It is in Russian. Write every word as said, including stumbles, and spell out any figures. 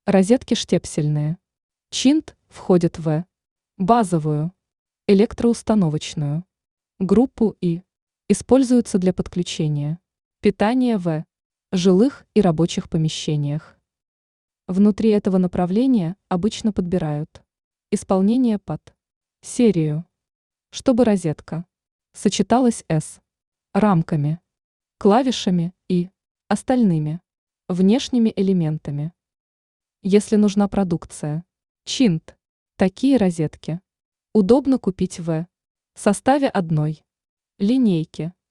Розетки штепсельные. Чинт входит в базовую, электроустановочную группу и используются для подключения питания в жилых и рабочих помещениях. Внутри этого направления обычно подбирают исполнение под серию, чтобы розетка сочеталась с рамками, клавишами и остальными внешними элементами. Если нужна продукция Чинт, такие розетки удобно купить в составе одной линейки.